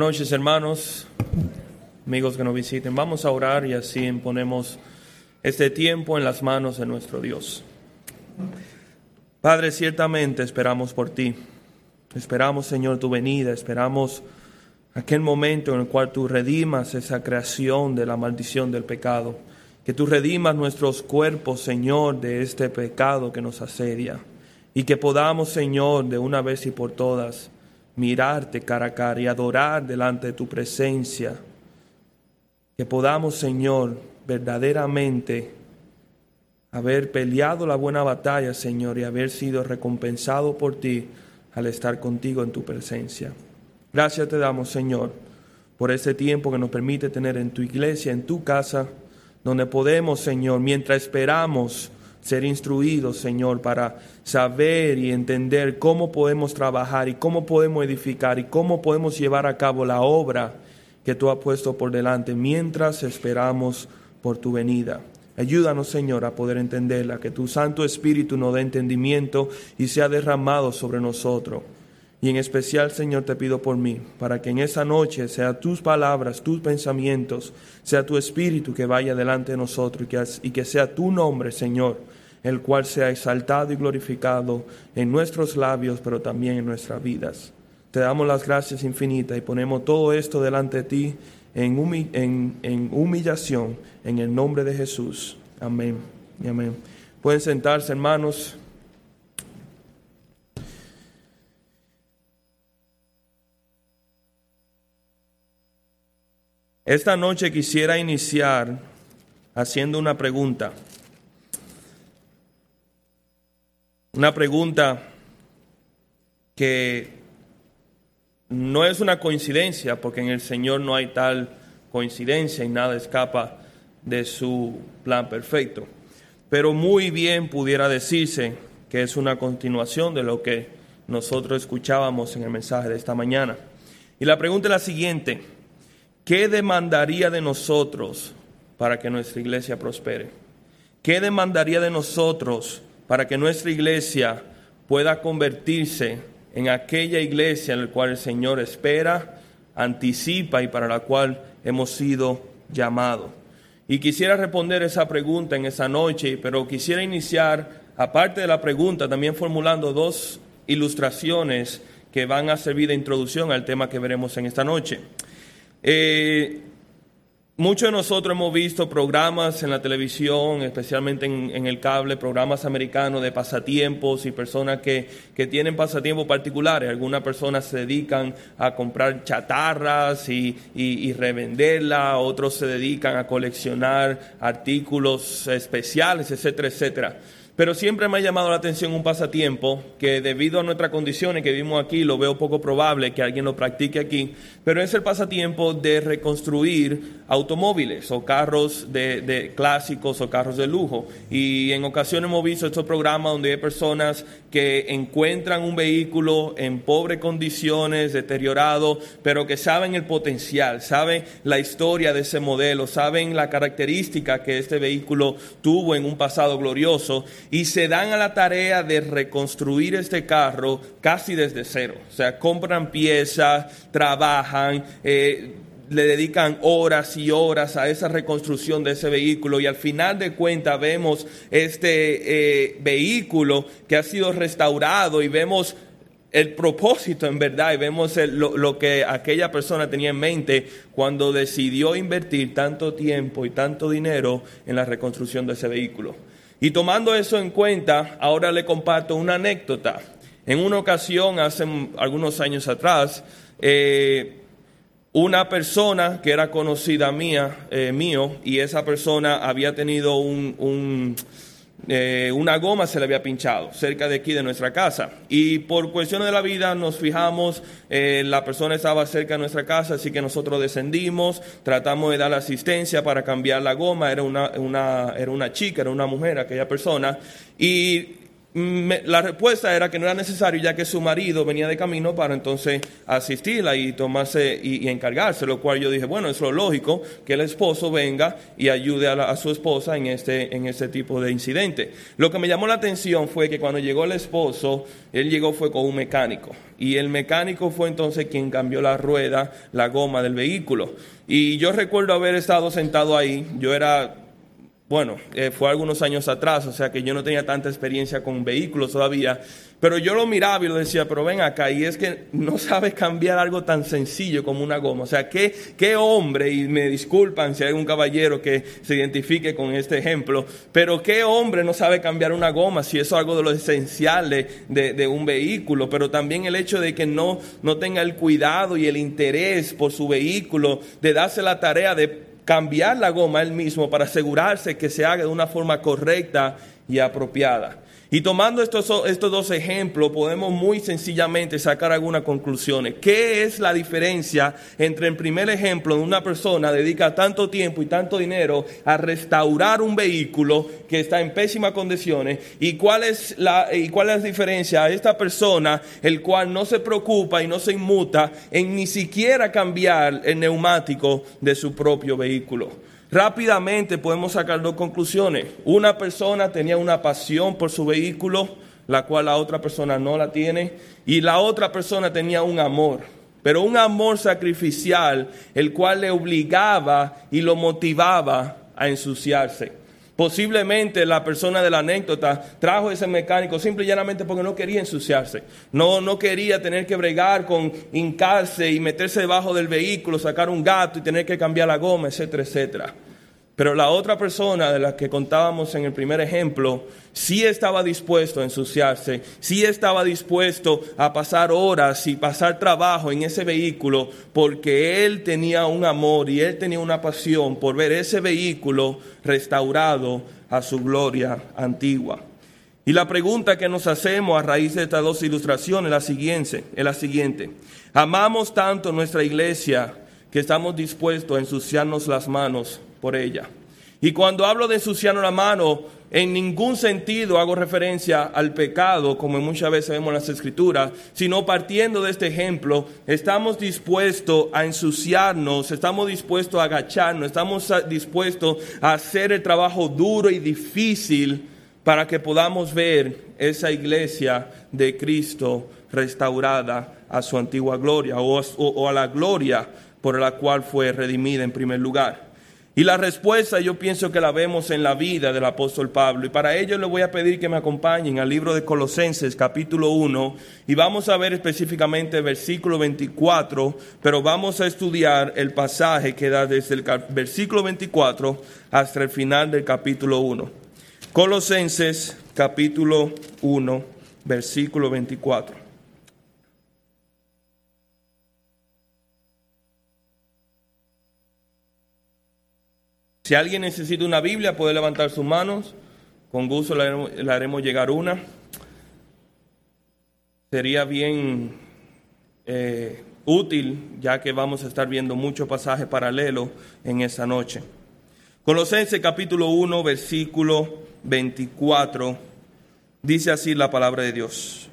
Buenas noches, hermanos, amigos que nos visiten. Vamos a orar y así ponemos este tiempo en las manos de nuestro Dios. Padre, ciertamente esperamos por ti. Esperamos, Señor, tu venida. Esperamos aquel momento en el cual tú redimas esa creación de la maldición del pecado. Que tú redimas nuestros cuerpos, Señor, de este pecado que nos asedia. Y que podamos, Señor, de una vez y por todas, mirarte cara a cara y adorar delante de tu presencia. Que podamos, Señor, verdaderamente haber peleado la buena batalla, Señor, y haber sido recompensado por ti al estar contigo en tu presencia. Gracias te damos, Señor, por este tiempo que nos permite tener en tu iglesia, en tu casa, donde podemos, Señor, mientras esperamos ser instruidos, Señor, para saber y entender cómo podemos trabajar y cómo podemos edificar y cómo podemos llevar a cabo la obra que tú has puesto por delante mientras esperamos por tu venida. Ayúdanos, Señor, a poder entenderla, que tu Santo Espíritu nos dé entendimiento y sea derramado sobre nosotros. Y en especial, Señor, te pido por mí, para que en esa noche sea tus palabras, tus pensamientos, sea tu Espíritu que vaya delante de nosotros y que sea tu nombre, Señor, el cual sea exaltado y glorificado en nuestros labios, pero también en nuestras vidas. Te damos las gracias infinitas y ponemos todo esto delante de ti en humillación, en el nombre de Jesús. Amén y amén. Pueden sentarse, hermanos. Esta noche quisiera iniciar haciendo una pregunta. Una pregunta que no es una coincidencia, porque en el Señor no hay tal coincidencia y nada escapa de su plan perfecto. Pero muy bien pudiera decirse que es una continuación de lo que nosotros escuchábamos en el mensaje de esta mañana. Y la pregunta es la siguiente: ¿qué demandaría de nosotros para que nuestra iglesia prospere? ¿Qué demandaría de nosotros para que nuestra iglesia pueda convertirse en aquella iglesia en la cual el Señor espera, anticipa y para la cual hemos sido llamados? Y quisiera responder esa pregunta en esa noche, pero quisiera iniciar, aparte de la pregunta, también formulando dos ilustraciones que van a servir de introducción al tema que veremos en esta noche. Muchos de nosotros hemos visto programas en la televisión, especialmente en el cable, programas americanos de pasatiempos y personas que tienen pasatiempos particulares. Algunas personas se dedican a comprar chatarras y revenderlas, otros se dedican a coleccionar artículos especiales, etcétera, etcétera. Pero siempre me ha llamado la atención un pasatiempo que, debido a nuestras condiciones que vimos aquí, lo veo poco probable que alguien lo practique aquí, pero es el pasatiempo de reconstruir automóviles o carros de clásicos o carros de lujo. Y en ocasiones hemos visto estos programas donde hay personas que encuentran un vehículo en pobres condiciones, deteriorado, pero que saben el potencial, saben la historia de ese modelo, saben la característica que este vehículo tuvo en un pasado glorioso, y se dan a la tarea de reconstruir este carro casi desde cero. O sea, compran piezas, trabajan, le dedican horas y horas a esa reconstrucción de ese vehículo, y al final de cuentas vemos este vehículo que ha sido restaurado y vemos el propósito en verdad, y vemos lo que aquella persona tenía en mente cuando decidió invertir tanto tiempo y tanto dinero en la reconstrucción de ese vehículo. Y tomando eso en cuenta, ahora le comparto una anécdota. En una ocasión, hace algunos años atrás, una persona que era conocida mío, y esa persona había tenido una goma se le había pinchado cerca de aquí de nuestra casa, y por cuestiones de la vida nos fijamos, la persona estaba cerca de nuestra casa, así que nosotros descendimos, tratamos de dar asistencia para cambiar la goma. Era una chica, era una mujer aquella persona, y La respuesta era que no era necesario, ya que su marido venía de camino para entonces asistirla y tomarse y encargarse, lo cual yo dije, bueno, es lo lógico que el esposo venga y ayude a su esposa en este tipo de incidente. Lo que me llamó la atención fue que cuando llegó el esposo, él llegó fue con un mecánico, y el mecánico fue entonces quien cambió la rueda, la goma del vehículo. Y yo recuerdo haber estado sentado ahí. Yo era... fue algunos años atrás, o sea que yo no tenía tanta experiencia con vehículos todavía, pero yo lo miraba y lo decía, pero ven acá, y es que no sabes cambiar algo tan sencillo como una goma. O sea, ¿qué hombre, y me disculpan si hay un caballero que se identifique con este ejemplo, pero qué hombre no sabe cambiar una goma si eso es algo de lo esencial de un vehículo? Pero también el hecho de que no tenga el cuidado y el interés por su vehículo, de darse la tarea de cambiar la goma él mismo para asegurarse que se haga de una forma correcta y apropiada. Y tomando estos dos ejemplos, podemos muy sencillamente sacar algunas conclusiones. ¿Qué es la diferencia entre el primer ejemplo, de una persona dedica tanto tiempo y tanto dinero a restaurar un vehículo que está en pésimas condiciones, y cuál es la diferencia a esta persona, el cual no se preocupa y no se inmuta en ni siquiera cambiar el neumático de su propio vehículo? Rápidamente podemos sacar dos conclusiones. Una persona tenía una pasión por su vehículo, la cual la otra persona no la tiene, y la otra persona tenía un amor, pero un amor sacrificial, el cual le obligaba y lo motivaba a ensuciarse. Posiblemente la persona de la anécdota trajo ese mecánico simple y llanamente porque no quería ensuciarse. No quería tener que bregar con hincarse y meterse debajo del vehículo, sacar un gato y tener que cambiar la goma, etcétera, etcétera. Pero la otra persona de la que contábamos en el primer ejemplo, sí estaba dispuesto a ensuciarse, sí estaba dispuesto a pasar horas y pasar trabajo en ese vehículo, porque él tenía un amor y él tenía una pasión por ver ese vehículo restaurado a su gloria antigua. Y la pregunta que nos hacemos a raíz de estas dos ilustraciones es la siguiente. ¿Amamos tanto nuestra iglesia que estamos dispuestos a ensuciarnos las manos por ella? Y cuando hablo de ensuciarnos la mano, en ningún sentido hago referencia al pecado, como muchas veces vemos en las Escrituras, sino partiendo de este ejemplo, estamos dispuestos a ensuciarnos, estamos dispuestos a agacharnos, estamos dispuestos a hacer el trabajo duro y difícil para que podamos ver esa iglesia de Cristo restaurada a su antigua gloria, o a la gloria por la cual fue redimida en primer lugar. Y la respuesta yo pienso que la vemos en la vida del apóstol Pablo, y para ello le voy a pedir que me acompañen al libro de Colosenses capítulo 1, y vamos a ver específicamente el versículo 24, pero vamos a estudiar el pasaje que da desde el versículo 24 hasta el final del capítulo 1. Colosenses capítulo 1, versículo 24. Si alguien necesita una Biblia, puede levantar sus manos. Con gusto le haremos llegar una. Sería bien útil, ya que vamos a estar viendo muchos pasajes paralelos en esta noche. Colosenses capítulo 1, versículo 24. Dice así la palabra de Dios.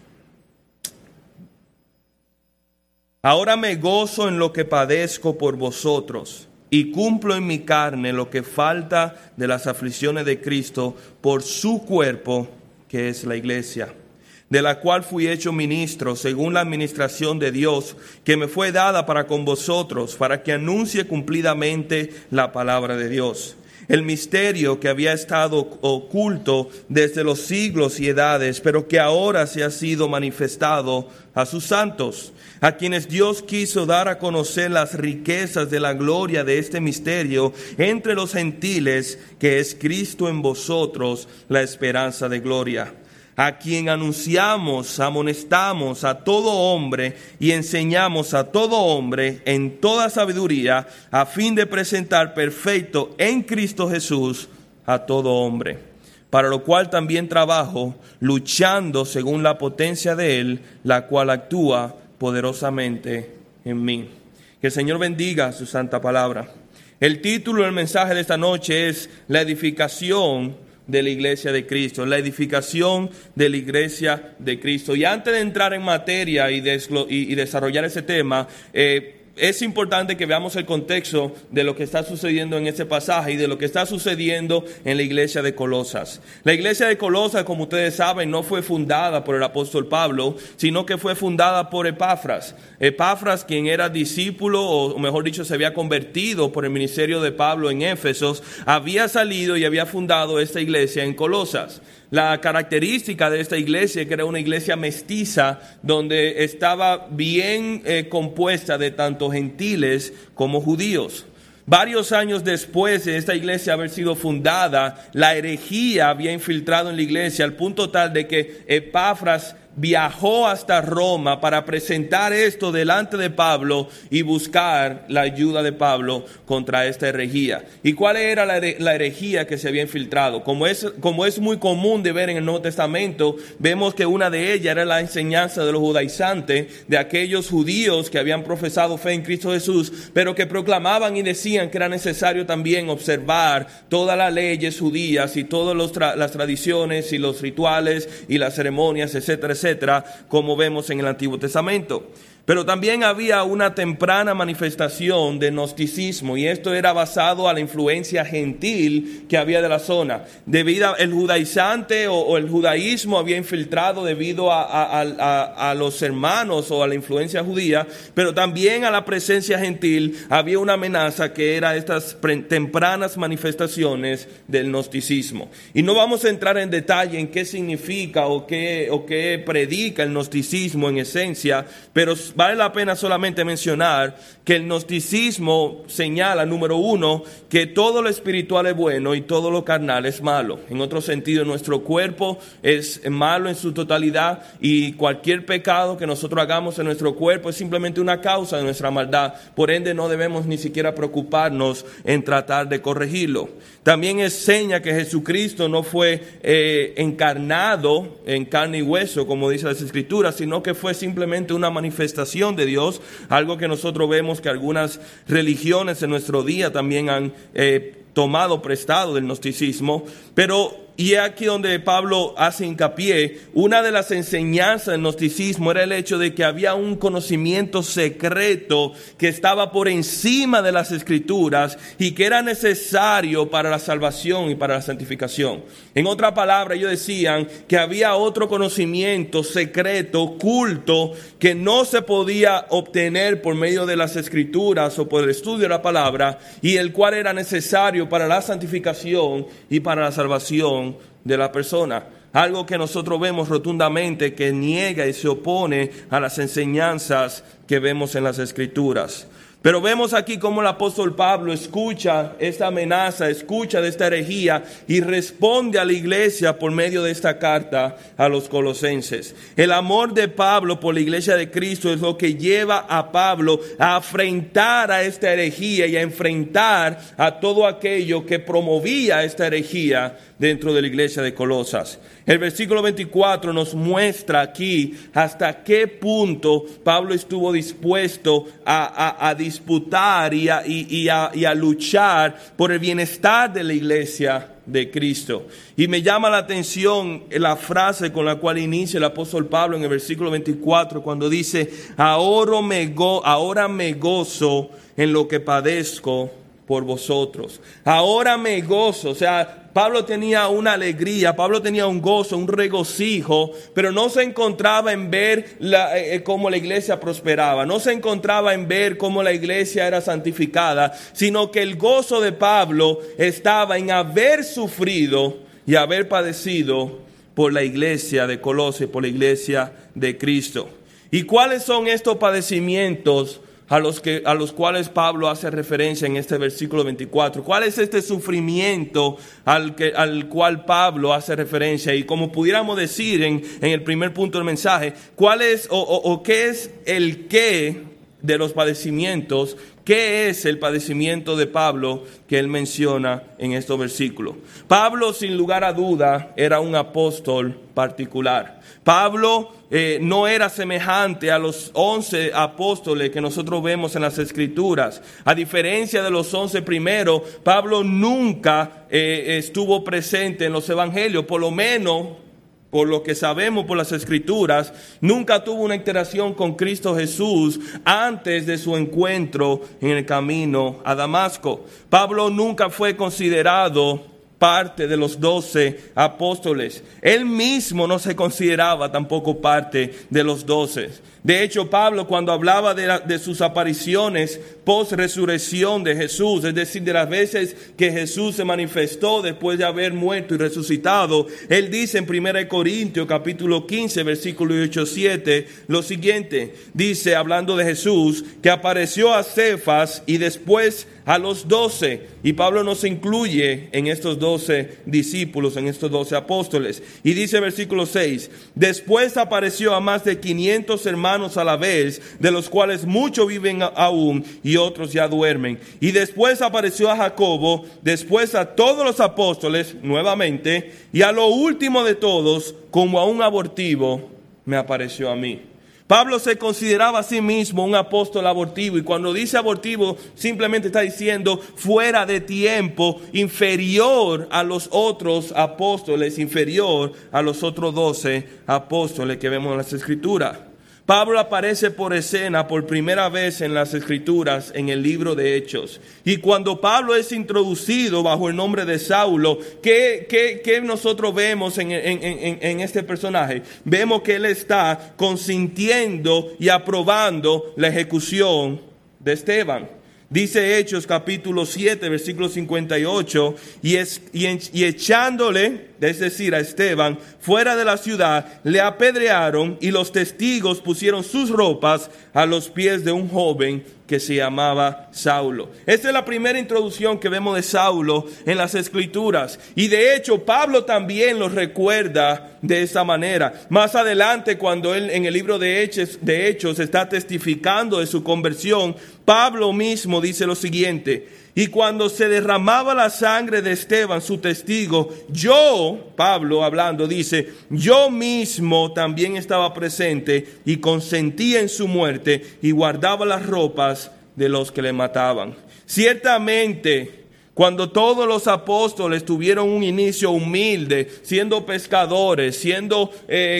Ahora me gozo en lo que padezco por vosotros, y cumplo en mi carne lo que falta de las aflicciones de Cristo por su cuerpo, que es la iglesia, de la cual fui hecho ministro según la administración de Dios, que me fue dada para con vosotros, para que anuncie cumplidamente la palabra de Dios, el misterio que había estado oculto desde los siglos y edades, pero que ahora se ha sido manifestado a sus santos, a quienes Dios quiso dar a conocer las riquezas de la gloria de este misterio entre los gentiles, que es Cristo en vosotros, la esperanza de gloria, a quien anunciamos, amonestamos a todo hombre y enseñamos a todo hombre en toda sabiduría, a fin de presentar perfecto en Cristo Jesús a todo hombre. Para lo cual también trabajo, luchando según la potencia de Él, la cual actúa poderosamente en mí. Que el Señor bendiga su santa palabra. El título del mensaje de esta noche es La edificación de la iglesia de Cristo, la edificación de la iglesia de Cristo. Y antes de entrar en materia y desarrollar ese tema, es importante que veamos el contexto de lo que está sucediendo en este pasaje y de lo que está sucediendo en la iglesia de Colosas. La iglesia de Colosas, como ustedes saben, no fue fundada por el apóstol Pablo, sino que fue fundada por Epafras. Epafras, quien era discípulo, o mejor dicho, se había convertido por el ministerio de Pablo en Éfeso, había salido y había fundado esta iglesia en Colosas. La característica de esta iglesia es que era una iglesia mestiza donde estaba bien compuesta de tanto gentiles como judíos. Varios años después de esta iglesia haber sido fundada, la herejía había infiltrado en la iglesia al punto tal de que Epafras viajó hasta Roma para presentar esto delante de Pablo y buscar la ayuda de Pablo contra esta herejía. ¿Y cuál era la herejía que se había infiltrado? Como es muy común de ver en el Nuevo Testamento, vemos que una de ellas era la enseñanza de los judaizantes, de aquellos judíos que habían profesado fe en Cristo Jesús, pero que proclamaban y decían que era necesario también observar todas las leyes judías y todas las tradiciones y los rituales y las ceremonias, etcétera, etcétera, como vemos en el Antiguo Testamento. Pero también había una temprana manifestación de gnosticismo, y esto era basado a la influencia gentil que había de la zona. Debido al judaizante o el judaísmo había infiltrado debido a los hermanos o a la influencia judía, pero también a la presencia gentil había una amenaza que era estas tempranas manifestaciones del gnosticismo. Y no vamos a entrar en detalle en qué significa o qué predica el gnosticismo en esencia, pero vale la pena solamente mencionar que el gnosticismo señala, número uno, que todo lo espiritual es bueno y todo lo carnal es malo. En otro sentido, nuestro cuerpo es malo en su totalidad y cualquier pecado que nosotros hagamos en nuestro cuerpo es simplemente una causa de nuestra maldad. Por ende, no debemos ni siquiera preocuparnos en tratar de corregirlo. También enseña que Jesucristo no fue encarnado en carne y hueso, como dice las Escrituras, sino que fue simplemente una manifestación de Dios, algo que nosotros vemos que algunas religiones en nuestro día también han tomado prestado del gnosticismo. Y aquí donde Pablo hace hincapié, una de las enseñanzas del gnosticismo era el hecho de que había un conocimiento secreto que estaba por encima de las Escrituras y que era necesario para la salvación y para la santificación. En otra palabra, ellos decían que había otro conocimiento secreto, oculto, que no se podía obtener por medio de las Escrituras o por el estudio de la palabra, y el cual era necesario para la santificación y para la salvación de la persona. Algo que nosotros vemos rotundamente que niega y se opone a las enseñanzas que vemos en las Escrituras. Pero vemos aquí cómo el apóstol Pablo escucha esta amenaza, escucha de esta herejía y responde a la iglesia por medio de esta carta a los colosenses. El amor de Pablo por la iglesia de Cristo es lo que lleva a Pablo a afrentar a esta herejía y a enfrentar a todo aquello que promovía esta herejía dentro de la iglesia de Colosas. El versículo 24 nos muestra aquí hasta qué punto Pablo estuvo dispuesto a disputar y a luchar por el bienestar de la iglesia de Cristo. Y me llama la atención la frase con la cual inicia el apóstol Pablo en el versículo 24, cuando dice: ahora me gozo en lo que padezco por vosotros. Ahora me gozo. O sea, Pablo tenía una alegría, Pablo tenía un gozo, un regocijo, pero no se encontraba en ver cómo la iglesia prosperaba, no se encontraba en ver cómo la iglesia era santificada, sino que el gozo de Pablo estaba en haber sufrido y haber padecido por la iglesia de Colosas, por la iglesia de Cristo. ¿Y cuáles son estos padecimientos a los cuales Pablo hace referencia en este versículo 24? ¿Cuál es este sufrimiento al cual Pablo hace referencia? Y como pudiéramos decir en el primer punto del mensaje, ¿cuál es o qué es el qué de los padecimientos, ¿qué es el padecimiento de Pablo que él menciona en estos versículos? Pablo, sin lugar a duda, era un apóstol particular. Pablo no era semejante a los 11 apóstoles que nosotros vemos en las Escrituras. A diferencia de los 11 primeros, Pablo nunca estuvo presente en los evangelios, por lo menos por lo que sabemos por las Escrituras, nunca tuvo una interacción con Cristo Jesús antes de su encuentro en el camino a Damasco. Pablo nunca fue considerado parte de los 12 apóstoles. Él mismo no se consideraba tampoco parte de los 12. De hecho, Pablo, cuando hablaba de sus apariciones post-resurrección de Jesús, es decir, de las veces que Jesús se manifestó después de haber muerto y resucitado, él dice en 1 Corintios capítulo 15, versículo 8-7, lo siguiente. Dice, hablando de Jesús, que apareció a Cefas y después a los 12. Y Pablo no se incluye en estos 12 discípulos, en estos 12 apóstoles. Y dice versículo 6, después apareció a más de 500 hermanos a la vez, de los cuales muchos viven aún y otros ya duermen. Y después apareció a Jacobo, después a todos los apóstoles nuevamente, y a lo último de todos, como a un abortivo, me apareció a mí. Pablo se consideraba a sí mismo un apóstol abortivo, y cuando dice abortivo simplemente está diciendo fuera de tiempo, inferior a los otros apóstoles, inferior a los otros 12 apóstoles que vemos en las Escrituras. Pablo aparece por escena por primera vez en las Escrituras en el libro de Hechos. Y cuando Pablo es introducido bajo el nombre de Saulo, ¿qué nosotros vemos en este personaje? Vemos que él está consintiendo y aprobando la ejecución de Esteban. Dice Hechos capítulo 7, versículo 58, y echándole, es decir, a Esteban, fuera de la ciudad, le apedrearon, y los testigos pusieron sus ropas a los pies de un joven que se llamaba Saulo. Esta es la primera introducción que vemos de Saulo en las Escrituras. Y de hecho, Pablo también lo recuerda de esa manera. Más adelante, cuando él en el libro de Hechos está testificando de su conversión, Pablo mismo dice lo siguiente: y cuando se derramaba la sangre de Esteban, su testigo, yo, Pablo hablando, dice, yo mismo también estaba presente y consentía en su muerte y guardaba las ropas de los que le mataban. Ciertamente, cuando todos los apóstoles tuvieron un inicio humilde, siendo pescadores, siendo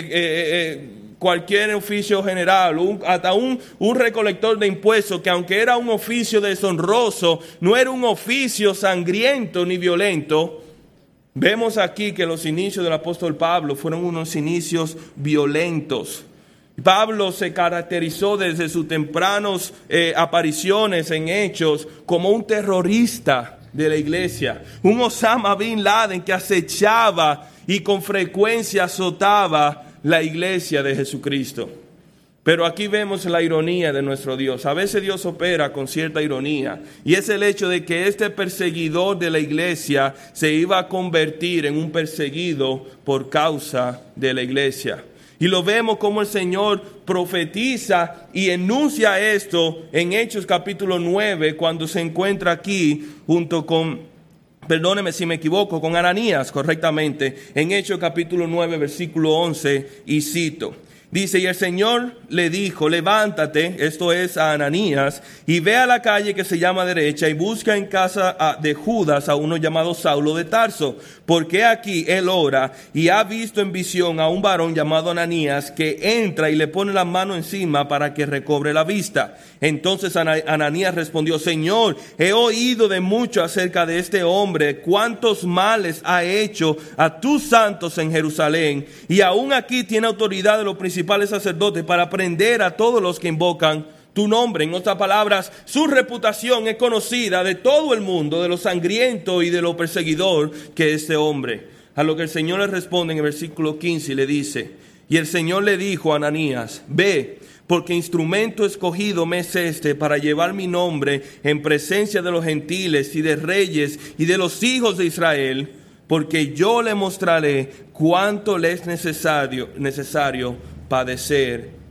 cualquier oficio general, hasta un recolector de impuestos, que aunque era un oficio deshonroso, no era un oficio sangriento ni violento. Vemos aquí que los inicios del apóstol Pablo fueron unos inicios violentos. Pablo se caracterizó desde sus tempranas apariciones en Hechos como un terrorista de la iglesia, un Osama Bin Laden que acechaba y con frecuencia azotaba la iglesia de Jesucristo. Pero aquí vemos la ironía de nuestro Dios. A veces Dios opera con cierta ironía, y es el hecho de que este perseguidor de la iglesia se iba a convertir en un perseguido por causa de la iglesia. Y lo vemos como el Señor profetiza y enuncia esto en Hechos capítulo 9, cuando se encuentra aquí junto con, perdóneme si me equivoco, con Ananías, correctamente, en Hechos capítulo 9, versículo 11, y cito. Dice, y el Señor le dijo, levántate, esto es a Ananías, y ve a la calle que se llama derecha, y busca en casa de Judas a uno llamado Saulo de Tarso, porque aquí él ora, y ha visto en visión a un varón llamado Ananías, que entra y le pone la mano encima para que recobre la vista. Entonces Ananías respondió, Señor, he oído de mucho acerca de este hombre, cuántos males ha hecho a tus santos en Jerusalén, y aún aquí tiene autoridad de los principales sacerdotes para prender a todos los que invocan tu nombre. En otras palabras, su reputación es conocida de todo el mundo, de lo sangriento y de lo perseguidor que es este hombre. A lo que el Señor le responde en el versículo 15 y le dice, y el Señor le dijo a Ananías, ve, porque instrumento escogido me es este para llevar mi nombre en presencia de los gentiles y de reyes y de los hijos de Israel, porque yo le mostraré cuánto le es necesario padecer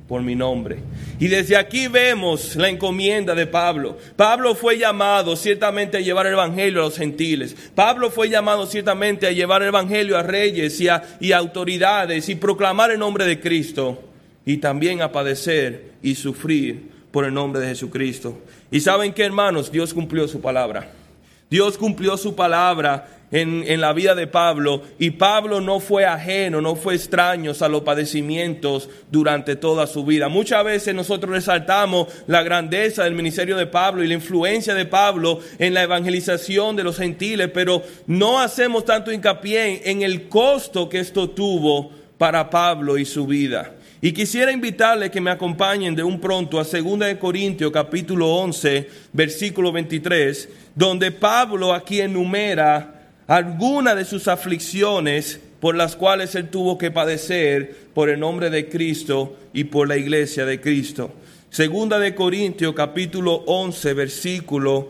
por mi nombre. Y desde aquí vemos la encomienda de Pablo. Pablo fue llamado ciertamente a llevar el evangelio a los gentiles. Pablo fue llamado ciertamente a llevar el evangelio a reyes y a autoridades y proclamar el nombre de Cristo. Y también a padecer y sufrir por el nombre de Jesucristo. Y ¿saben qué, hermanos? Dios cumplió su palabra. Dios cumplió su palabra en la vida de Pablo, y Pablo no fue ajeno, no fue extraño a los padecimientos durante toda su vida. Muchas veces nosotros resaltamos la grandeza del ministerio de Pablo y la influencia de Pablo en la evangelización de los gentiles, pero no hacemos tanto hincapié en el costo que esto tuvo para Pablo y su vida. Y quisiera invitarles que me acompañen de un pronto a 2 Corintios capítulo 11, versículo 23, donde Pablo aquí enumera algunas de sus aflicciones por las cuales él tuvo que padecer por el nombre de Cristo y por la iglesia de Cristo. 2 Corintios capítulo 11, versículo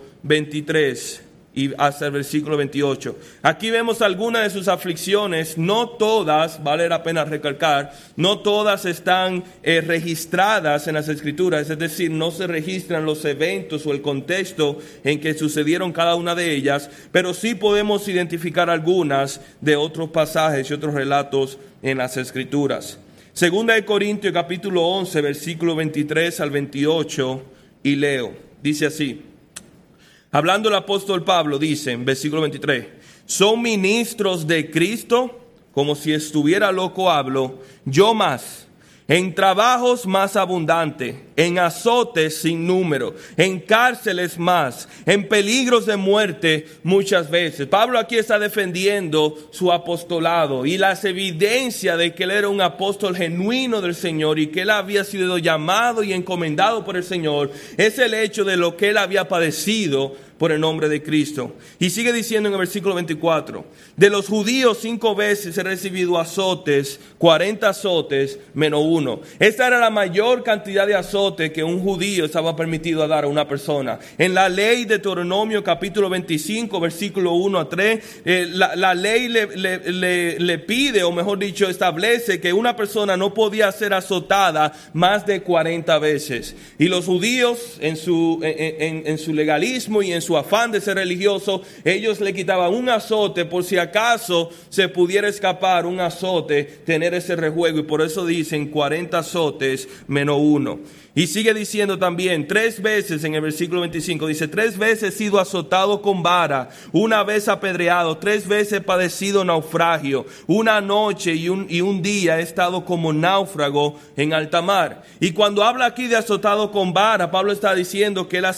23 y hasta el versículo 28. Aquí vemos algunas de sus aflicciones, no todas, vale la pena recalcar, no todas están registradas en las Escrituras, es decir, no se registran los eventos o el contexto en que sucedieron cada una de ellas, pero sí podemos identificar algunas de otros pasajes y otros relatos en las Escrituras. 2 Corintios capítulo 11, versículo 23 al 28, y leo, dice así. Hablando el apóstol Pablo, dice en versículo 23, ¿son ministros de Cristo? Como si estuviera loco hablo, yo más, en trabajos más abundantes, en azotes sin número, en cárceles más, en peligros de muerte muchas veces. Pablo aquí está defendiendo su apostolado y las evidencias de que él era un apóstol genuino del Señor y que él había sido llamado y encomendado por el Señor, es el hecho de lo que él había padecido por el nombre de Cristo. Y sigue diciendo en el versículo 24, de los judíos 5 veces he recibido azotes, 40 azotes menos 1. Esta era la mayor cantidad de azotes que un judío estaba permitido a dar a una persona. En la ley de Deuteronomio capítulo 25, versículo 1 a 3, la ley le pide, o mejor dicho, establece que una persona no podía ser azotada más de 40 veces. Y los judíos en su legalismo y en su afán de ser religioso, ellos le quitaban un azote por si acaso se pudiera escapar un azote, tener ese rejuego, y por eso dicen 40 azotes menos 1. Y sigue diciendo también, 3 veces en el versículo 25, dice, 3 veces he sido azotado con vara, 1 vez apedreado, 3 veces he padecido naufragio, 1 noche y un día he estado como náufrago en alta mar. Y cuando habla aquí de azotado con vara, Pablo está diciendo que él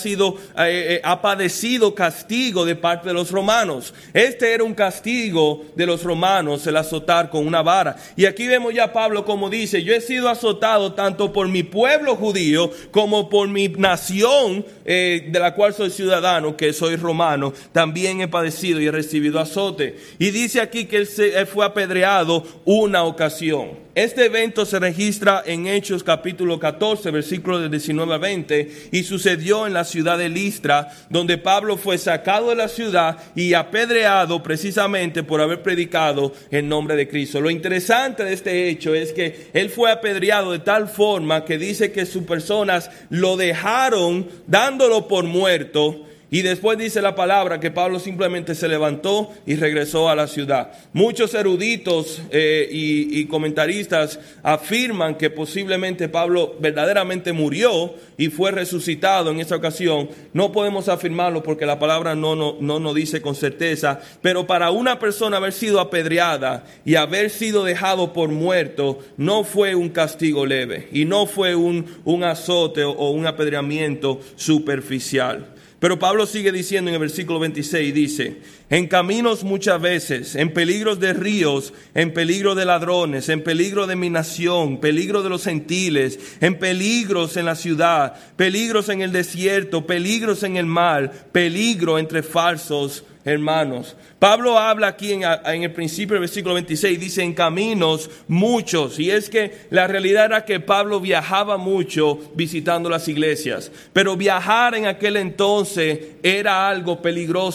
ha padecido castigo de parte de los romanos. Este era un castigo de los romanos, el azotar con una vara. Y aquí vemos ya Pablo como dice, yo he sido azotado tanto por mi pueblo judío como por mi nación de la cual soy ciudadano, que soy romano, también he padecido y he recibido azote. Y dice aquí que él fue apedreado 1 ocasión. Este evento se registra en Hechos capítulo 14, versículos de 19 a 20, y sucedió en la ciudad de Listra, donde Pablo fue sacado de la ciudad y apedreado precisamente por haber predicado el nombre de Cristo. Lo interesante de este hecho es que él fue apedreado de tal forma que dice que sus personas lo dejaron dándolo por muerto. Y después dice la palabra que Pablo simplemente se levantó y regresó a la ciudad. Muchos eruditos y comentaristas afirman que posiblemente Pablo verdaderamente murió y fue resucitado en esa ocasión. No podemos afirmarlo porque la palabra no nos dice con certeza. Pero para una persona haber sido apedreada y haber sido dejado por muerto no fue un castigo leve y no fue un azote o un apedreamiento superficial. Pero Pablo sigue diciendo en el versículo 26, dice, en caminos muchas veces, en peligros de ríos, en peligro de ladrones, en peligro de mi nación, peligro de los gentiles, en peligros en la ciudad, peligros en el desierto, peligros en el mar, peligro entre falsos hermanos. Pablo habla aquí en el principio del versículo 26, dice en caminos muchos, y es que la realidad era que Pablo viajaba mucho visitando las iglesias, pero viajar en aquel entonces era algo peligroso.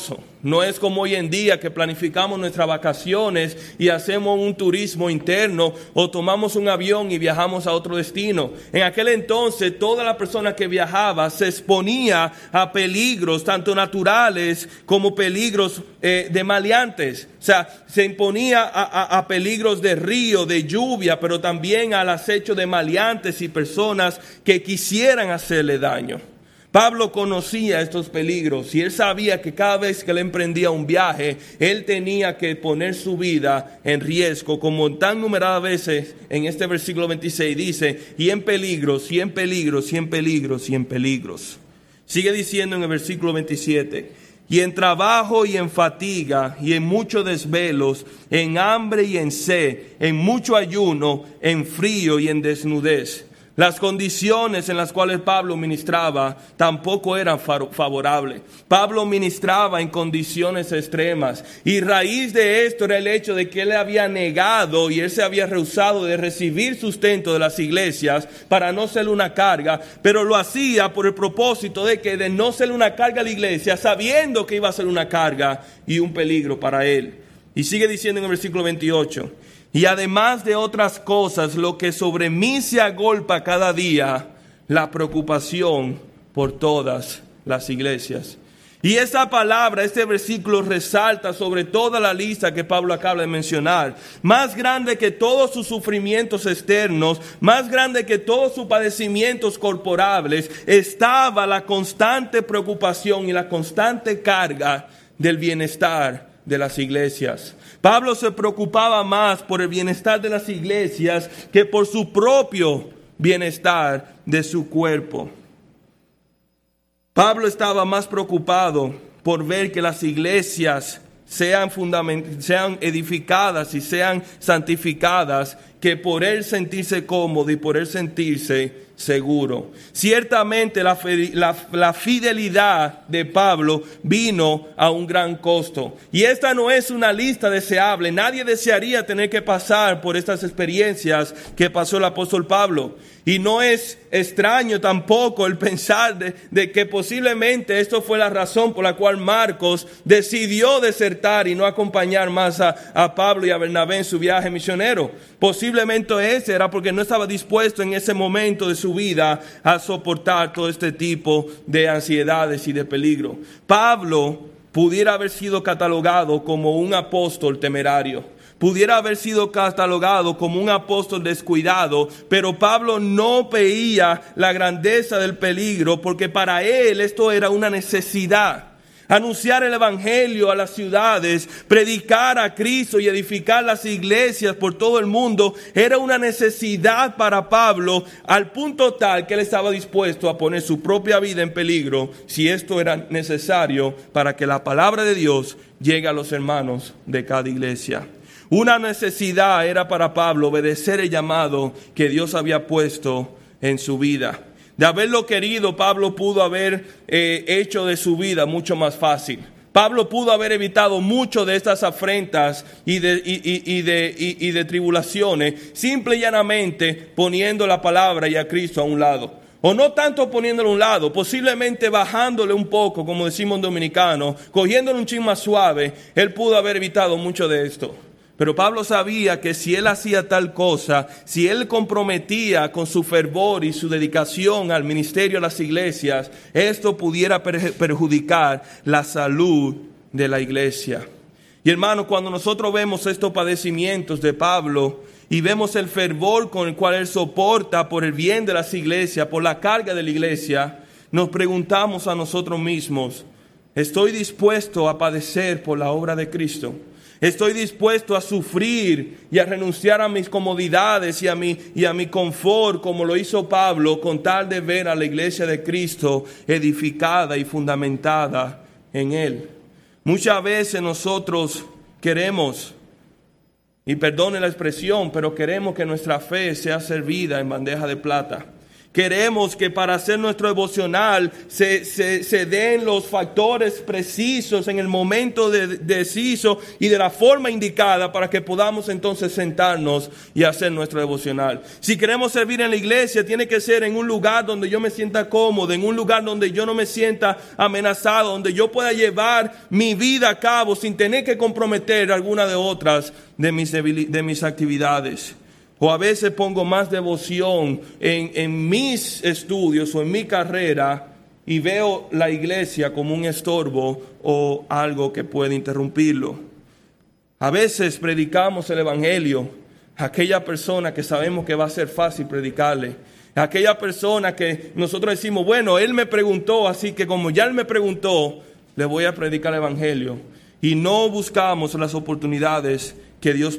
No es como hoy en día que planificamos nuestras vacaciones y hacemos un turismo interno o tomamos un avión y viajamos a otro destino. En aquel entonces toda la persona que viajaba se exponía a peligros tanto naturales como peligros de maleantes. O sea, se imponía a peligros de río, de lluvia, pero también al acecho de maleantes y personas que quisieran hacerle daño. Pablo conocía estos peligros y él sabía que cada vez que él emprendía un viaje, él tenía que poner su vida en riesgo, como tan numeradas veces en este versículo 26 dice, y en peligros, y en peligros, y en peligros, y en peligros. Sigue diciendo en el versículo 27, y en trabajo y en fatiga, y en muchos desvelos, en hambre y en sed, en mucho ayuno, en frío y en desnudez. Las condiciones en las cuales Pablo ministraba tampoco eran favorables. Pablo ministraba en condiciones extremas y raíz de esto era el hecho de que él había negado y él se había rehusado de recibir sustento de las iglesias para no ser una carga, pero lo hacía por el propósito de no ser una carga a la iglesia, sabiendo que iba a ser una carga y un peligro para él. Y sigue diciendo en el versículo 28, y además de otras cosas, lo que sobre mí se agolpa cada día, la preocupación por todas las iglesias. Y esa palabra, este versículo resalta sobre toda la lista que Pablo acaba de mencionar. Más grande que todos sus sufrimientos externos, más grande que todos sus padecimientos corporales, estaba la constante preocupación y la constante carga del bienestar de las iglesias. Pablo se preocupaba más por el bienestar de las iglesias que por su propio bienestar de su cuerpo. Pablo estaba más preocupado por ver que las iglesias sean edificadas y sean santificadas que por él sentirse cómodo y por él sentirse seguro. Ciertamente la fidelidad de Pablo vino a un gran costo. Y esta no es una lista deseable. Nadie desearía tener que pasar por estas experiencias que pasó el apóstol Pablo. Y no es extraño tampoco el pensar de que posiblemente esto fue la razón por la cual Marcos decidió desertar y no acompañar más a Pablo y a Bernabé en su viaje misionero. Posiblemente ese era porque no estaba dispuesto en ese momento de su vida a soportar todo este tipo de ansiedades y de peligro. Pablo pudiera haber sido catalogado como un apóstol temerario. Pudiera haber sido catalogado como un apóstol descuidado, pero Pablo no veía la grandeza del peligro porque para él esto era una necesidad. Anunciar el evangelio a las ciudades, predicar a Cristo y edificar las iglesias por todo el mundo era una necesidad para Pablo, al punto tal que él estaba dispuesto a poner su propia vida en peligro si esto era necesario para que la palabra de Dios llegue a los hermanos de cada iglesia. Una necesidad era para Pablo obedecer el llamado que Dios había puesto en su vida. De haberlo querido, Pablo pudo haber hecho de su vida mucho más fácil. Pablo pudo haber evitado mucho de estas afrentas y de tribulaciones, simple y llanamente poniendo la palabra y a Cristo a un lado. O no tanto poniéndolo a un lado, posiblemente bajándole un poco, como decimos en dominicano, cogiéndole un chin más suave, él pudo haber evitado mucho de esto. Pero Pablo sabía que si él hacía tal cosa, si él comprometía con su fervor y su dedicación al ministerio de las iglesias, esto pudiera perjudicar la salud de la iglesia. Y hermano, cuando nosotros vemos estos padecimientos de Pablo y vemos el fervor con el cual él soporta por el bien de las iglesias, por la carga de la iglesia, nos preguntamos a nosotros mismos, ¿estoy dispuesto a padecer por la obra de Cristo? Estoy dispuesto a sufrir y a renunciar a mis comodidades y a mi confort, como lo hizo Pablo, con tal de ver a la iglesia de Cristo edificada y fundamentada en Él. Muchas veces nosotros queremos, y perdone la expresión, pero queremos que nuestra fe sea servida en bandeja de plata. Queremos que para hacer nuestro devocional se den los factores precisos en el momento preciso y de la forma indicada para que podamos entonces sentarnos y hacer nuestro devocional. Si queremos servir en la iglesia, tiene que ser en un lugar donde yo me sienta cómodo, en un lugar donde yo no me sienta amenazado, donde yo pueda llevar mi vida a cabo sin tener que comprometer alguna de otras de mis actividades. O a veces pongo más devoción en mis estudios o en mi carrera y veo la iglesia como un estorbo o algo que puede interrumpirlo. A veces predicamos el evangelio a aquella persona que sabemos que va a ser fácil predicarle. A aquella persona que nosotros decimos, bueno, él me preguntó, así que como ya él me preguntó, le voy a predicar el evangelio. Y no buscamos las oportunidades que Dios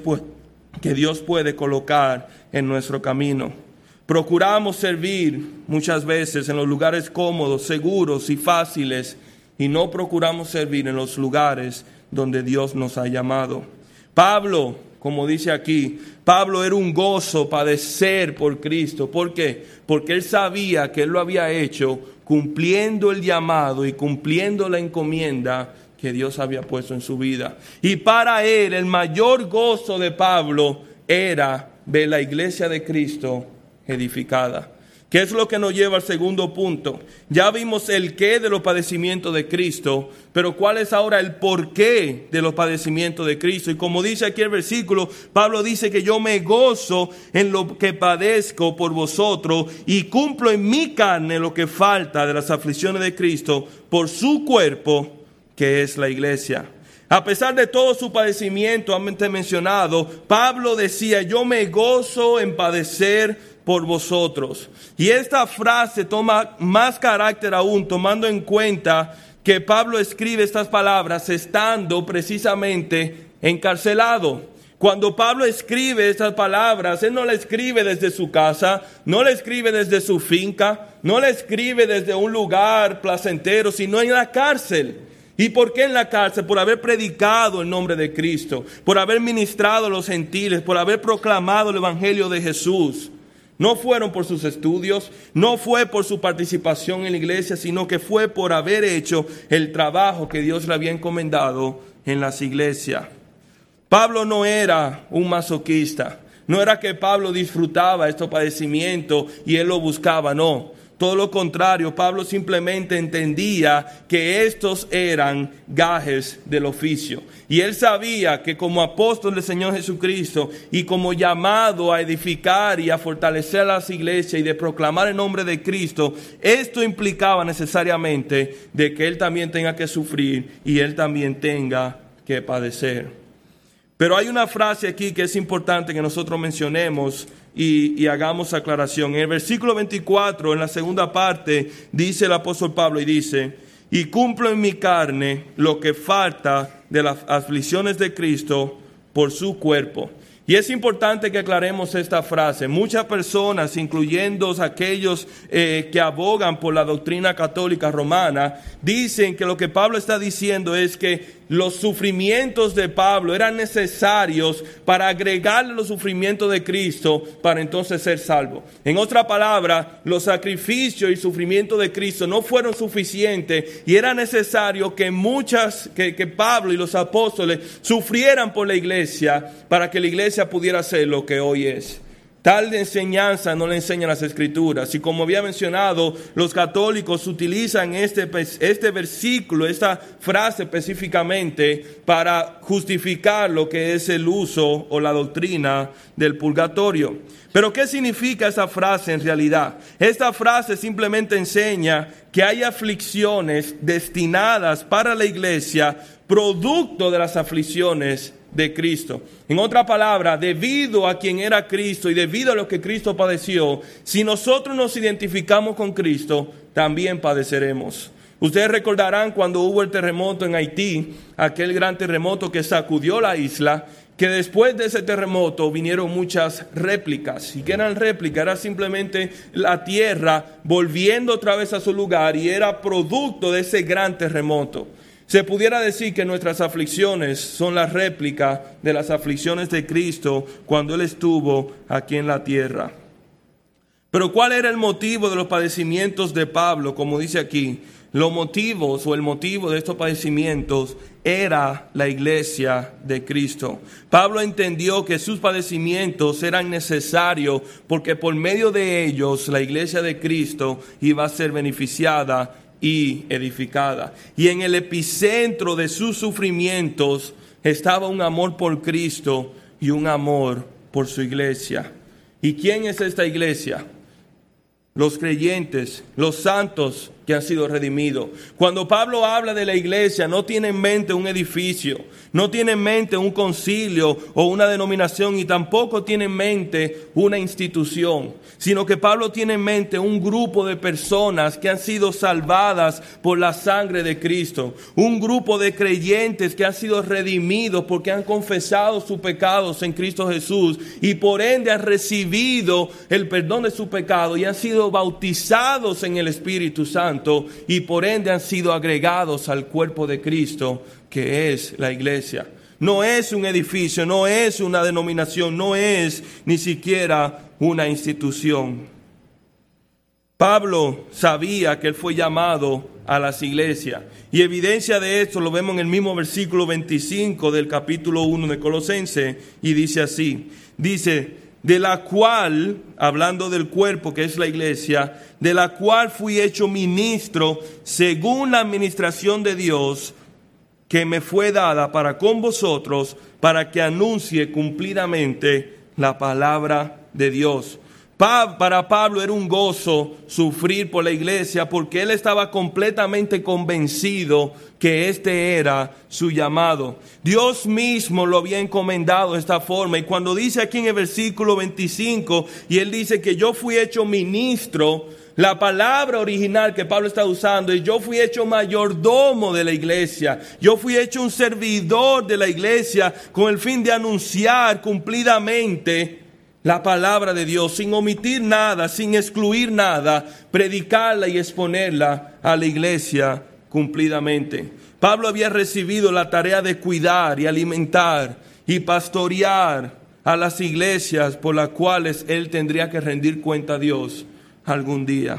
puede colocar en nuestro camino. Procuramos servir muchas veces en los lugares cómodos, seguros y fáciles, y no procuramos servir en los lugares donde Dios nos ha llamado. Pablo, como dice aquí, Pablo era un gozo padecer por Cristo. ¿Por qué? Porque él sabía que él lo había hecho cumpliendo el llamado y cumpliendo la encomienda que Dios había puesto en su vida. Y para él el mayor gozo de Pablo era ver la iglesia de Cristo edificada. ¿Qué es lo que nos lleva al segundo punto? Ya vimos el qué de los padecimientos de Cristo, pero ¿cuál es ahora el porqué de los padecimientos de Cristo? Y como dice aquí el versículo, Pablo dice que yo me gozo en lo que padezco por vosotros y cumplo en mi carne lo que falta de las aflicciones de Cristo por su cuerpo, que es la iglesia. A pesar de todo su padecimiento antes mencionado, Pablo decía, yo me gozo en padecer por vosotros. Y esta frase toma más carácter aún, tomando en cuenta que Pablo escribe estas palabras estando precisamente encarcelado. Cuando Pablo escribe estas palabras, él no la escribe desde su casa, no la escribe desde su finca, no la escribe desde un lugar placentero, sino en la cárcel. ¿Y por qué en la cárcel? Por haber predicado el nombre de Cristo, por haber ministrado a los gentiles, por haber proclamado el evangelio de Jesús. No fueron por sus estudios, no fue por su participación en la iglesia, sino que fue por haber hecho el trabajo que Dios le había encomendado en las iglesias. Pablo no era un masoquista, no era que Pablo disfrutaba estos padecimientos y él lo buscaba, no. Todo lo contrario, Pablo simplemente entendía que estos eran gajes del oficio. Y él sabía que como apóstol del Señor Jesucristo y como llamado a edificar y a fortalecer las iglesias y de proclamar el nombre de Cristo, esto implicaba necesariamente de que él también tenga que sufrir y él también tenga que padecer. Pero hay una frase aquí que es importante que nosotros mencionemos y hagamos aclaración. En el versículo 24, en la segunda parte, dice el apóstol Pablo y dice, y cumplo en mi carne lo que falta de las aflicciones de Cristo por su cuerpo. Y es importante que aclaremos esta frase. Muchas personas, incluyendo aquellos que abogan por la doctrina católica romana, dicen que lo que Pablo está diciendo es que los sufrimientos de Pablo eran necesarios para agregarle los sufrimientos de Cristo para entonces ser salvo. En otra palabra, los sacrificios y sufrimientos de Cristo no fueron suficientes y era necesario que que Pablo y los apóstoles sufrieran por la iglesia para que la iglesia pudiera ser lo que hoy es. Tal enseñanza no le enseñan las Escrituras. Y como había mencionado, los católicos utilizan este versículo, esta frase específicamente para justificar lo que es el uso o la doctrina del purgatorio. Pero ¿qué significa esa frase en realidad? Esta frase simplemente enseña que hay aflicciones destinadas para la iglesia, producto de las aflicciones de Cristo. En otra palabra, debido a quien era Cristo y debido a lo que Cristo padeció, si nosotros nos identificamos con Cristo, también padeceremos. Ustedes recordarán cuando hubo el terremoto en Haití, aquel gran terremoto que sacudió la isla, que después de ese terremoto vinieron muchas réplicas. ¿Y qué eran réplicas? Era simplemente la tierra volviendo otra vez a su lugar y era producto de ese gran terremoto. Se pudiera decir que nuestras aflicciones son la réplica de las aflicciones de Cristo cuando Él estuvo aquí en la tierra. Pero ¿cuál era el motivo de los padecimientos de Pablo? Como dice aquí, los motivos o el motivo de estos padecimientos era la iglesia de Cristo. Pablo entendió que sus padecimientos eran necesarios porque por medio de ellos la iglesia de Cristo iba a ser beneficiada y edificada. Y en el epicentro de sus sufrimientos estaba un amor por Cristo y un amor por su iglesia. ¿Y quién es esta iglesia? Los creyentes, los santos que han sido redimidos. Cuando Pablo habla de la iglesia, no tiene en mente un edificio, no tiene en mente un concilio o una denominación, y tampoco tiene en mente una institución, sino que Pablo tiene en mente un grupo de personas que han sido salvadas por la sangre de Cristo, un grupo de creyentes que han sido redimidos porque han confesado sus pecados en Cristo Jesús y por ende han recibido el perdón de sus pecados y han sido bautizados en el Espíritu Santo y por ende han sido agregados al cuerpo de Cristo, que es la iglesia. No es un edificio, no es una denominación, no es ni siquiera una institución. Pablo sabía que él fue llamado a las iglesias, y evidencia de esto lo vemos en el mismo versículo 25 del capítulo 1 de Colosenses, y dice así, dice: de la cual, hablando del cuerpo que es la iglesia, de la cual fui hecho ministro según la administración de Dios que me fue dada para con vosotros, para que anuncie cumplidamente la palabra de Dios. Para Pablo era un gozo sufrir por la iglesia porque él estaba completamente convencido que este era su llamado. Dios mismo lo había encomendado de esta forma, y cuando dice aquí en el versículo 25, y él dice que yo fui hecho ministro, la palabra original que Pablo está usando es: yo fui hecho mayordomo de la iglesia, yo fui hecho un servidor de la iglesia con el fin de anunciar cumplidamente la palabra de Dios, sin omitir nada, sin excluir nada, predicarla y exponerla a la iglesia cumplidamente. Pablo había recibido la tarea de cuidar y alimentar y pastorear a las iglesias por las cuales él tendría que rendir cuenta a Dios algún día.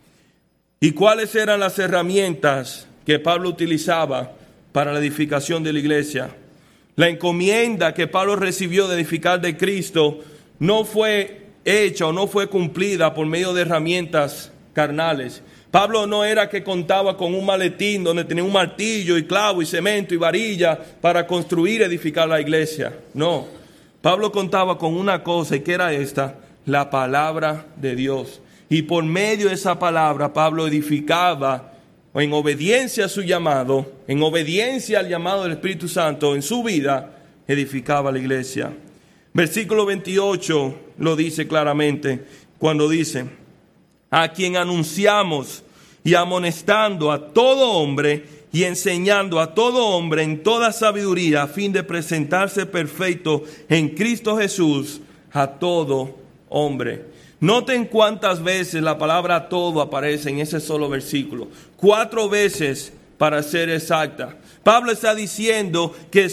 ¿Y cuáles eran las herramientas que Pablo utilizaba para la edificación de la iglesia? La encomienda que Pablo recibió de edificar de Cristo no fue hecha o no fue cumplida por medio de herramientas carnales. Pablo no era que contaba con un maletín donde tenía un martillo y clavo y cemento y varilla para construir y edificar la iglesia. No, Pablo contaba con una cosa, y que era esta: la palabra de Dios. Y por medio de esa palabra Pablo edificaba, en obediencia a su llamado, en obediencia al llamado del Espíritu Santo en su vida, edificaba la iglesia. Versículo 28 lo dice claramente, cuando dice: a quien anunciamos y amonestando a todo hombre y enseñando a todo hombre en toda sabiduría, a fin de presentarse perfecto en Cristo Jesús a todo hombre. Noten cuántas veces la palabra todo aparece en ese solo versículo. 4 veces para ser exacta. Pablo está diciendo que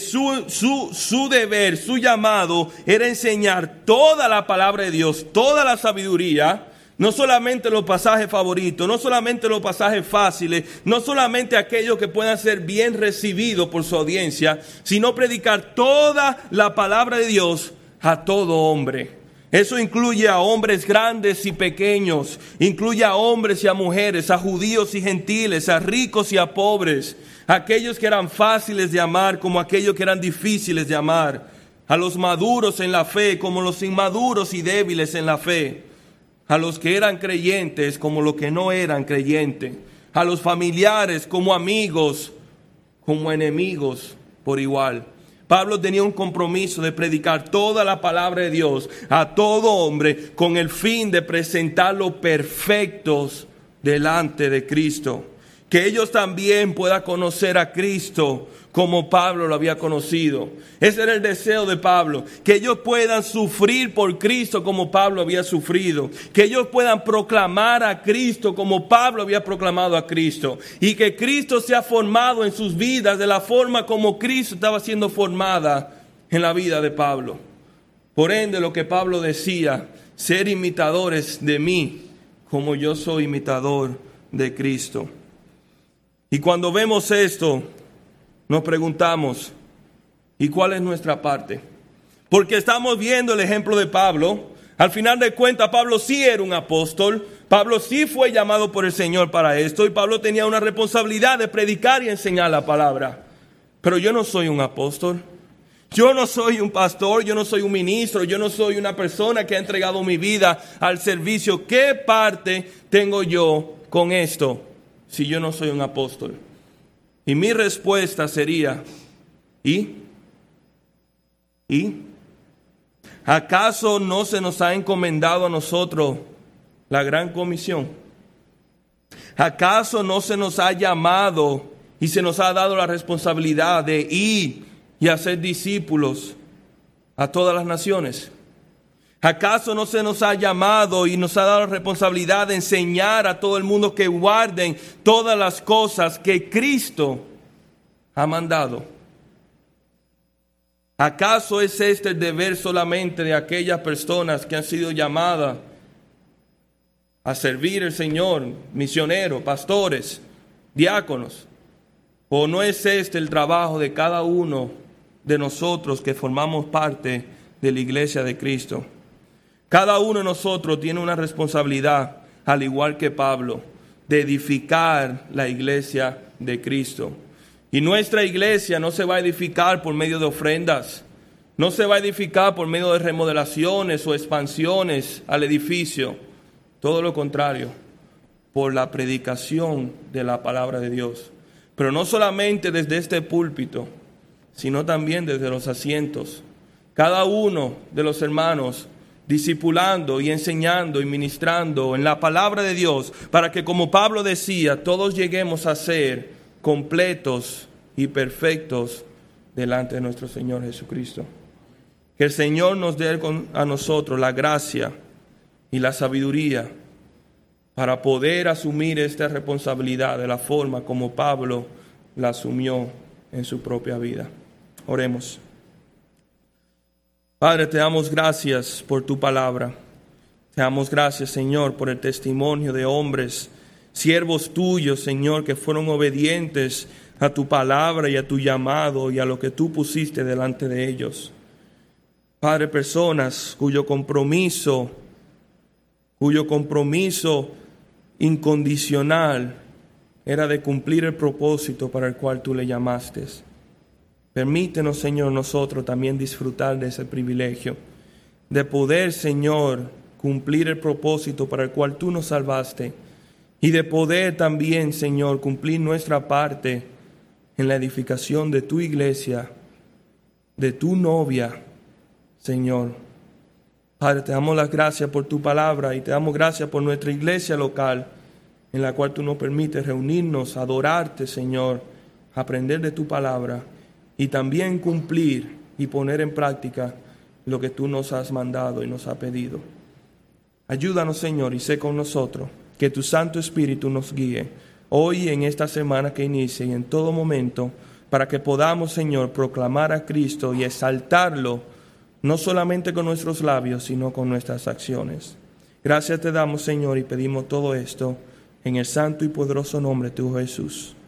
su deber, su llamado era enseñar toda la palabra de Dios, toda la sabiduría, no solamente los pasajes favoritos, no solamente los pasajes fáciles, no solamente aquellos que puedan ser bien recibidos por su audiencia, sino predicar toda la palabra de Dios a todo hombre. Eso incluye a hombres grandes y pequeños, incluye a hombres y a mujeres, a judíos y gentiles, a ricos y a pobres, a aquellos que eran fáciles de amar como aquellos que eran difíciles de amar, a los maduros en la fe como los inmaduros y débiles en la fe, a los que eran creyentes como los que no eran creyentes, a los familiares como amigos, como enemigos por igual. Pablo tenía un compromiso de predicar toda la palabra de Dios a todo hombre con el fin de presentarlos perfectos delante de Cristo. Que ellos también puedan conocer a Cristo como Pablo lo había conocido. Ese era el deseo de Pablo, que ellos puedan sufrir por Cristo como Pablo había sufrido, que ellos puedan proclamar a Cristo como Pablo había proclamado a Cristo, y que Cristo sea formado en sus vidas de la forma como Cristo estaba siendo formada en la vida de Pablo. Por ende, lo que Pablo decía ser imitadores de mí, como yo soy imitador de Cristo. Y cuando vemos esto, nos preguntamos, ¿y cuál es nuestra parte? Porque estamos viendo el ejemplo de Pablo. Al final de cuentas, Pablo sí era un apóstol. Pablo sí fue llamado por el Señor para esto. Y Pablo tenía una responsabilidad de predicar y enseñar la palabra. Pero yo no soy un apóstol. Yo no soy un pastor. Yo no soy un ministro. Yo no soy una persona que ha entregado mi vida al servicio. ¿Qué parte tengo yo con esto si yo no soy un apóstol? Y mi respuesta sería, ¿y? ¿Acaso no se nos ha encomendado a nosotros la gran comisión? ¿Acaso no se nos ha llamado y se nos ha dado la responsabilidad de ir y hacer discípulos a todas las naciones? ¿Acaso no se nos ha llamado y nos ha dado la responsabilidad de enseñar a todo el mundo que guarden todas las cosas que Cristo ha mandado? ¿Acaso es este el deber solamente de aquellas personas que han sido llamadas a servir al Señor, misioneros, pastores, diáconos? ¿O no es este el trabajo de cada uno de nosotros que formamos parte de la iglesia de Cristo? Cada uno de nosotros tiene una responsabilidad, al igual que Pablo, de edificar la iglesia de Cristo. Y nuestra iglesia no se va a edificar por medio de ofrendas, no se va a edificar por medio de remodelaciones o expansiones al edificio. Todo lo contrario, por la predicación de la palabra de Dios. Pero no solamente desde este púlpito, sino también desde los asientos. Cada uno de los hermanos discipulando y enseñando y ministrando en la palabra de Dios, para que, como Pablo decía, todos lleguemos a ser completos y perfectos delante de nuestro Señor Jesucristo. Que el Señor nos dé a nosotros la gracia y la sabiduría para poder asumir esta responsabilidad de la forma como Pablo la asumió en su propia vida. Oremos. Padre, te damos gracias por tu palabra. Te damos gracias, Señor, por el testimonio de hombres, siervos tuyos, Señor, que fueron obedientes a tu palabra y a tu llamado y a lo que tú pusiste delante de ellos. Padre, personas cuyo compromiso incondicional era de cumplir el propósito para el cual tú le llamaste. Permítenos, Señor, nosotros también disfrutar de ese privilegio, de poder, Señor, cumplir el propósito para el cual tú nos salvaste, y de poder también, Señor, cumplir nuestra parte en la edificación de tu iglesia, de tu novia, Señor. Padre, te damos las gracias por tu palabra y te damos gracias por nuestra iglesia local, en la cual tú nos permites reunirnos, adorarte, Señor, aprender de tu palabra y también cumplir y poner en práctica lo que tú nos has mandado y nos has pedido. Ayúdanos, Señor, y sé con nosotros, que tu Santo Espíritu nos guíe hoy, en esta semana que inicia y en todo momento, para que podamos, Señor, proclamar a Cristo y exaltarlo, no solamente con nuestros labios, sino con nuestras acciones. Gracias te damos, Señor, y pedimos todo esto en el santo y poderoso nombre de tu Jesús.